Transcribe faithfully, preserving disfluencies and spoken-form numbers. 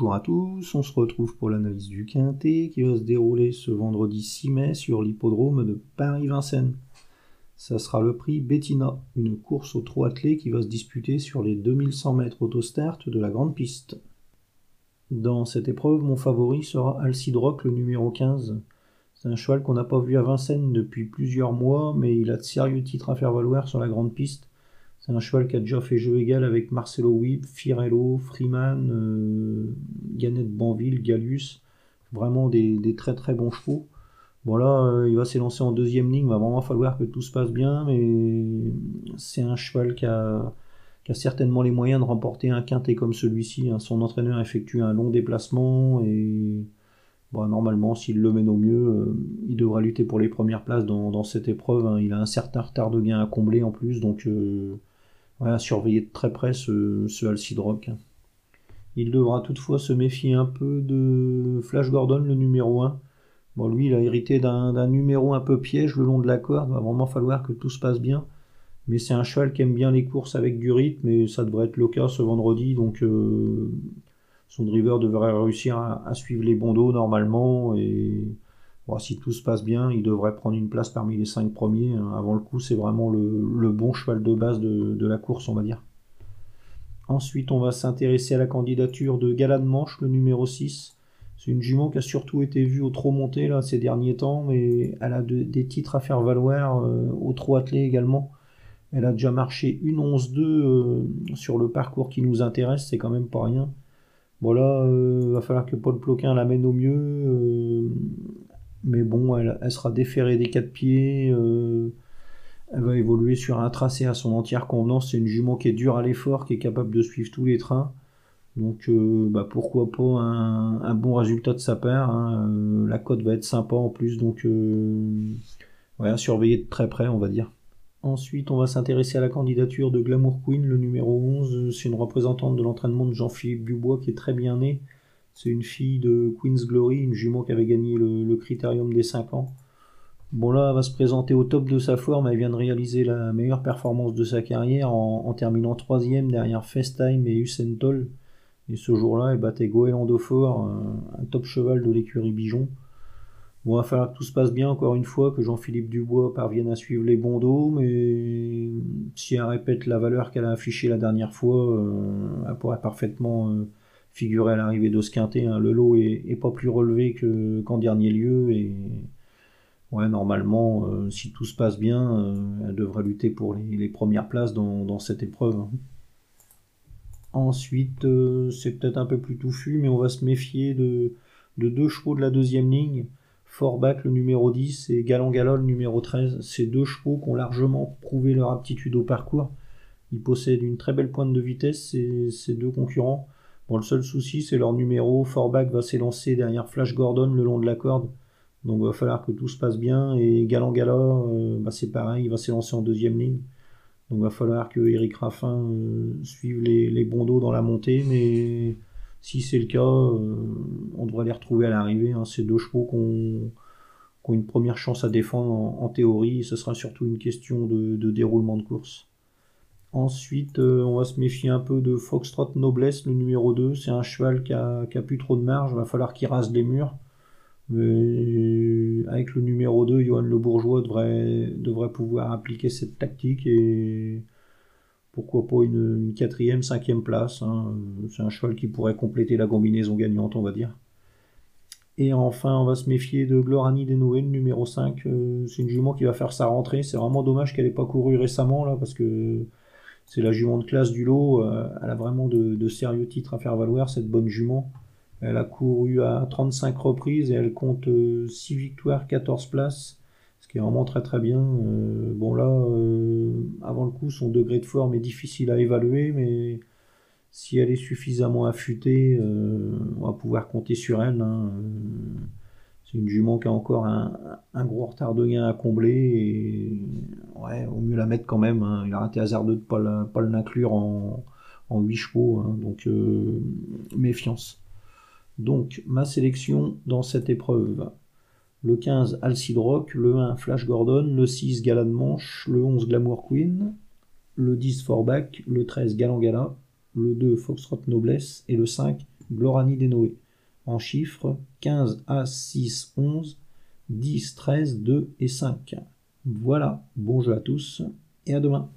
Bonjour à tous, on se retrouve pour l'analyse du Quintet qui va se dérouler ce vendredi six mai sur l'hippodrome de Paris-Vincennes. Ça sera le prix Bettina, une course au trot attelé qui va se disputer sur les deux mille cent mètres auto-start de la grande piste. Dans cette épreuve, mon favori sera Alcide Rock, le numéro quinze. C'est un cheval qu'on n'a pas vu à Vincennes depuis plusieurs mois, mais il a de sérieux titres à faire valoir sur la grande piste. C'est un cheval qui a déjà fait jeu égal avec Marcelo Whip, Firello, Freeman, euh, Gannett Banville, Gallius. Vraiment des, des très très bons chevaux. Bon là, euh, il va s'élancer en deuxième ligne, il va vraiment falloir que tout se passe bien, mais c'est un cheval qui a, qui a certainement les moyens de remporter un quintet comme celui-ci. Hein. Son entraîneur effectue un long déplacement et bon, normalement, s'il le mène au mieux, euh, il devra lutter pour les premières places dans, dans cette épreuve. Hein. Il a un certain retard de gain à combler en plus, donc... Euh, Ouais, à surveiller de très près ce, ce Alcide Rock. Il devra toutefois se méfier un peu de Flash Gordon, le numéro un. Bon, lui, il a hérité d'un numéro un peu piège le long de la corde. Il va vraiment falloir que tout se passe bien. Mais c'est un cheval qui aime bien les courses avec du rythme, et ça devrait être le cas ce vendredi. Donc, euh, son driver devrait réussir à, à suivre les bons dos normalement. Et bon, si tout se passe bien, il devrait prendre une place parmi les cinq premiers. Avant le coup, c'est vraiment le, le bon cheval de base de, de la course, on va dire. Ensuite, on va s'intéresser à la candidature de Gala de Manche, le numéro six. C'est une jument qui a surtout été vue au trot monté là, ces derniers temps, mais elle a de, des titres à faire valoir euh, au trot attelé également. Elle a déjà marché une onze deux euh, sur le parcours qui nous intéresse, c'est quand même pas rien. Bon là, il euh, va falloir que Paul Ploquin l'amène au mieux. Euh, mais bon, elle, elle sera déférée des quatre pieds. Euh, elle va évoluer sur un tracé à son entière convenance. C'est une jument qui est dure à l'effort, qui est capable de suivre tous les trains. Donc euh, bah, pourquoi pas un, un bon résultat de sa part. Hein. Euh, la cote va être sympa en plus, donc euh, ouais, surveiller de très près, on va dire. Ensuite, on va s'intéresser à la candidature de Glamour Queen, le numéro onze. C'est une représentante de l'entraînement de Jean-Philippe Dubois qui est très bien née. C'est une fille de Queen's Glory, une jument qui avait gagné le, le critérium des cinq ans. Bon là, elle va se présenter au top de sa forme. Elle vient de réaliser la meilleure performance de sa carrière en, en terminant troisième derrière FaceTime et Usain Toll. Et ce jour-là, elle battait Goéland Dauphin, un, un top cheval de l'écurie Bijon. Bon, il va falloir que tout se passe bien, encore une fois, que Jean-Philippe Dubois parvienne à suivre les bons dos, mais si elle répète la valeur qu'elle a affichée la dernière fois, euh, elle pourrait parfaitement euh, figurer à l'arrivée de ce quintet. Hein. Le lot est, est pas plus relevé que, qu'en dernier lieu, et ouais, normalement, euh, si tout se passe bien, euh, elle devrait lutter pour les, les premières places dans, dans cette épreuve. Hein. Ensuite, euh, c'est peut-être un peu plus touffu, mais on va se méfier de, de deux chevaux de la deuxième ligne. Forbach, le numéro dix, et Galant Galant, le numéro treize. Ces deux chevaux qui ont largement prouvé leur aptitude au parcours. Ils possèdent une très belle pointe de vitesse, ces, ces deux concurrents. Bon, le seul souci, c'est leur numéro. Forbach va s'élancer derrière Flash Gordon le long de la corde. Donc il va falloir que tout se passe bien. Et Galant Galant, euh, bah, c'est pareil, il va s'élancer en deuxième ligne. Donc il va falloir que Éric Raffin euh, suive les, les bons dos dans la montée. Mais si c'est le cas, euh, on devrait les retrouver à l'arrivée. Hein. Ces deux chevaux qui ont, qui ont une première chance à défendre en, en théorie. Ce sera surtout une question de, de déroulement de course. Ensuite, euh, on va se méfier un peu de Foxtrot Noblesse, le numéro deux. C'est un cheval qui a, qui a plus trop de marge. Il va falloir qu'il rase les murs. Mais avec le numéro deux, Johan Le Bourgeois devrait, devrait pouvoir appliquer cette tactique et pourquoi pas une, une quatrième, cinquième place. Hein. C'est un cheval qui pourrait compléter la combinaison gagnante, on va dire. Et enfin, on va se méfier de Glorani Denoé, le numéro cinq. Euh, c'est une jument qui va faire sa rentrée. C'est vraiment dommage qu'elle n'ait pas couru récemment, là, parce que c'est la jument de classe du lot. Euh, elle a vraiment de, de sérieux titres à faire valoir, cette bonne jument. Elle a couru à trente-cinq reprises et elle compte euh, six victoires, quatorze places, ce qui est vraiment très très bien. Euh, bon là, euh, avant le coup, son degré de forme est difficile à évaluer, mais si elle est suffisamment affûtée, euh, on va pouvoir compter sur elle. Hein. Euh, c'est une jument qui a encore un, un gros retard de gain à combler et ouais, au mieux la mettre quand même. Hein. Il a été hasardeux de ne pas, pas l'inclure en, en huit chevaux, hein. Donc euh, méfiance. Donc, ma sélection dans cette épreuve. Le quinze, Alcide Rock, le un, Flash Gordon, le six, Gala de Manche, le onze, Glamour Queen, le dix, Forbach, le treize, Galant Galant, le deux, Foxtrot Noblesse et le cinq, Glorani Desnoë. En chiffres, quinze, As, six, onze, dix, treize, deux et cinq. Voilà, bon jeu à tous et à demain.